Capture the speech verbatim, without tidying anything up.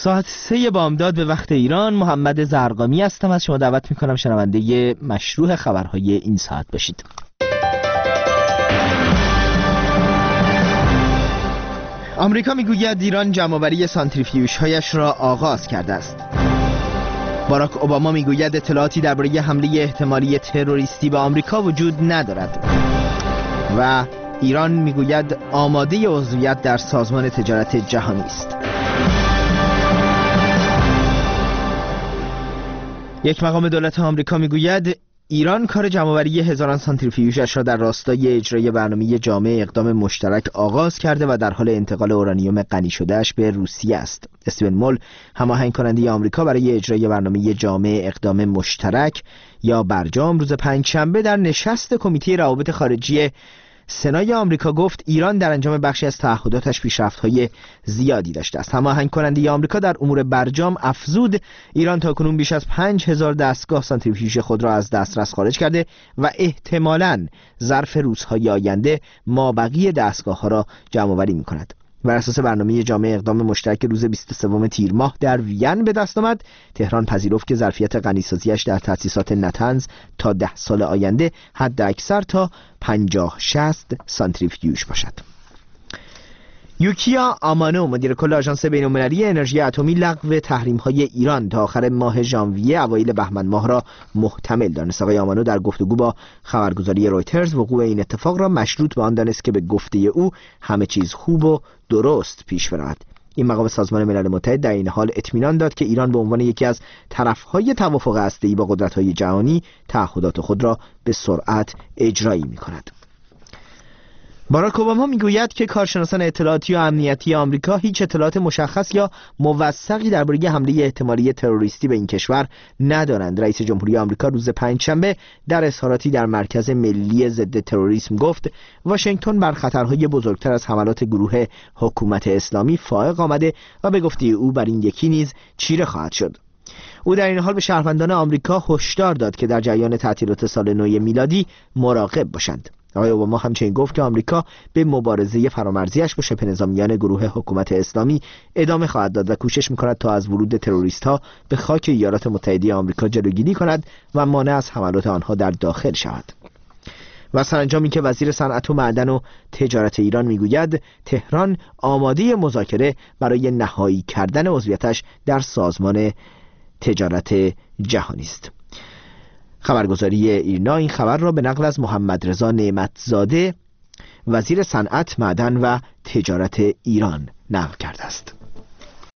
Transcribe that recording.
ساعت سه بامداد به وقت ایران. محمد زرقامی هستم. از شما دعوت میکنم شنونده مشروع خبرهای این ساعت باشید. آمریکا میگوید ایران جمع‌آوری سانتریفیوژهایش را آغاز کرده است. باراک اوباما میگوید اطلاعاتی درباره حمله احتمالی تروریستی به آمریکا وجود ندارد. و ایران میگوید آماده عضویت در سازمان تجارت جهانی است. یک مقام دولت آمریکا میگوید ایران کار جمع‌آوری هزاران سانتریفیوژش را در راستای اجرای برنامه جامع اقدام مشترک آغاز کرده و در حال انتقال اورانیوم غنی شده‌اش به روسیه است. استیون مول، هماهنگ کننده آمریکا برای اجرای برنامه جامع اقدام مشترک یا برجام، روز پنجشنبه در نشست کمیته روابط خارجی سنای آمریکا گفت ایران در انجام بخشی از تعهداتش پیشرفت‌های زیادی داشته است. هماهنگ کننده آمریکا در امور برجام افزود ایران تاکنون بیش از پنج هزار دستگاه سانتریفیوژ خود را از دسترس خارج کرده و احتمالاً ظرف روزهای آینده مابقی دستگاه‌ها را جمع‌آوری می‌کند. بر اساس برنامه جامع اقدام مشترک روز بیست و سوم تیر ماه در وین به دست آمد، تهران پذیرفت که ظرفیت غنی‌سازی‌اش در تأسیسات نتنز تا ده سال آینده حد اکثر تا پنجاه شصت سانتریفیوژ باشد. یوکیا آمانو، مدیر کل آژانس بین‌المللی انرژی اتمی، لغو تحریم‌های ایران تا آخر ماه ژانویه اوایل بهمن ماه را محتمل دانست. آقای آمانو در گفتگو با خبرگزاری رویترز وقوع این اتفاق را مشروط به آن دانست که به گفته او همه چیز خوب و درست پیش برود. این مقام سازمان ملل متحد در این حال اطمینان داد که ایران به عنوان یکی از طرف‌های توافق هسته‌ای با قدرت‌های جهانی تعهدات خود را به سرعت اجرایی می‌کند. باراک اوباما میگوید که کارشناسان اطلاعاتی و امنیتی آمریکا هیچ اطلاعات مشخص یا موثقی درباره حمله احتمالی تروریستی به این کشور ندارند. رئیس جمهوری آمریکا روز پنجشنبه در اظهاراتی در مرکز ملی ضد تروریسم گفت واشنگتن بر خطرهای بزرگتر از حملات گروه حکومت اسلامی فائق آمده و به گفته او بر این یکی نیز چیره خواهد شد. او در این حال به شهروندان آمریکا هشدار داد که در جریان تعطیلات سال نو میلادی مراقب باشند. آقای اوباما همچنین گفت که آمریکا به مبارزه فرامرزیش با شبه نظامیان گروه حکومت اسلامی ادامه خواهد داد و کوشش می‌کند تا از ورود تروریست‌ها به خاک ایالات متحده آمریکا جلوگیری کند و مانع از حملات آنها در داخل شود. و سرانجامی که وزیر صنعت و معدن و تجارت ایران میگوید تهران آماده مذاکره برای نهایی کردن عضویتش در سازمان تجارت جهانی است. خبرگزاری ایرنا این خبر را به نقل از محمد رضا نعمتزاده، وزیر صنعت، معدن و تجارت ایران نقل کرده است.